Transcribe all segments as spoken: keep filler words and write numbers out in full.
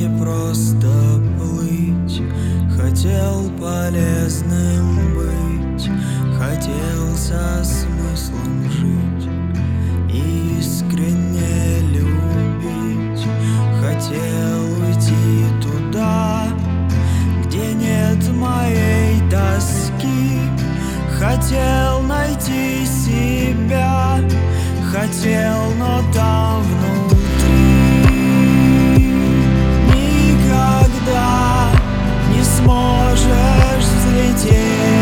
не просто плыть, хотел полезным быть, хотел со смыслом жить, искренне любить, хотел уйти туда, где нет моей тоски, хотел найти себя, хотел, но там внутри никогда не сможешь взлететь.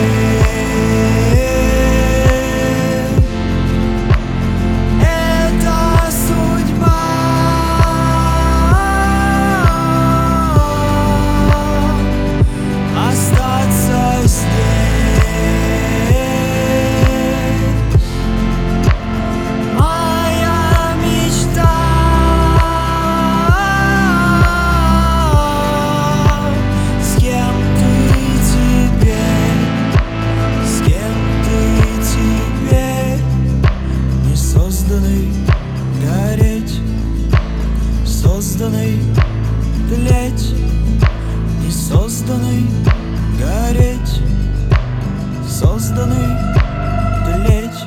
Это судьба, остаться здесь. Гореть, созданный тлеть, не созданный гореть, созданный тлеть.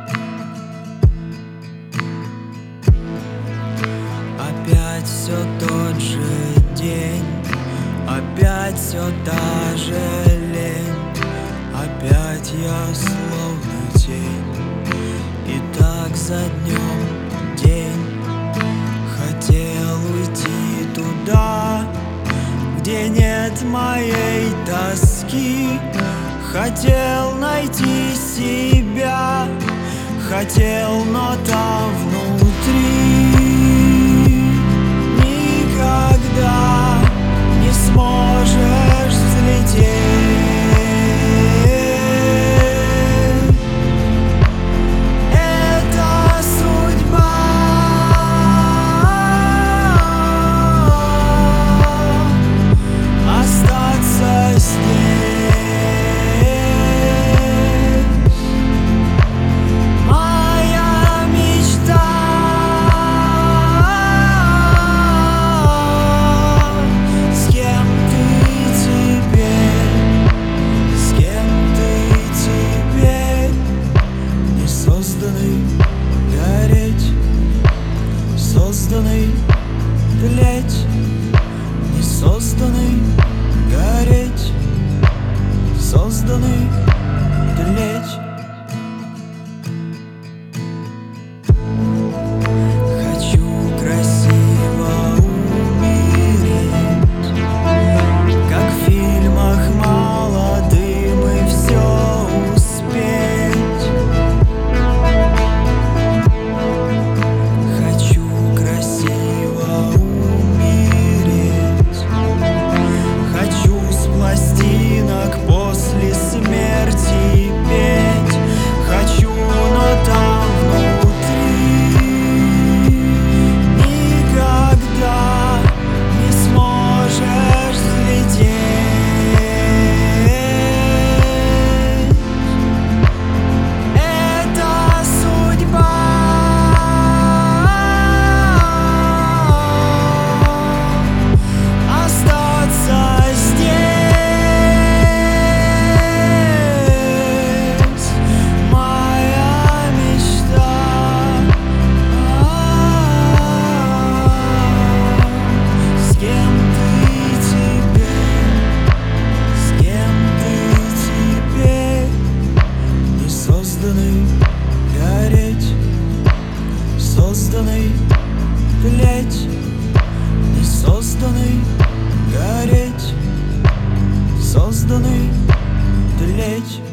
Опять все тот же день, опять все та же лень, опять я словно тень, и так за днем день. Хотел уйти туда, где нет моей тоски, хотел найти себя, хотел, но там внутри никогда не сможешь взлететь. Гореть, созданный тлеть, не созданный гореть, созданный тлеть. Хочу красиво умереть, как в фильмах молодым и все успеть. После смерти петь хочу, но там внутри никогда не сможешь взлететь. Это судьба, остаться здесь. Гореть, созданный тлеть, не созданный гореть, созданный тлеть.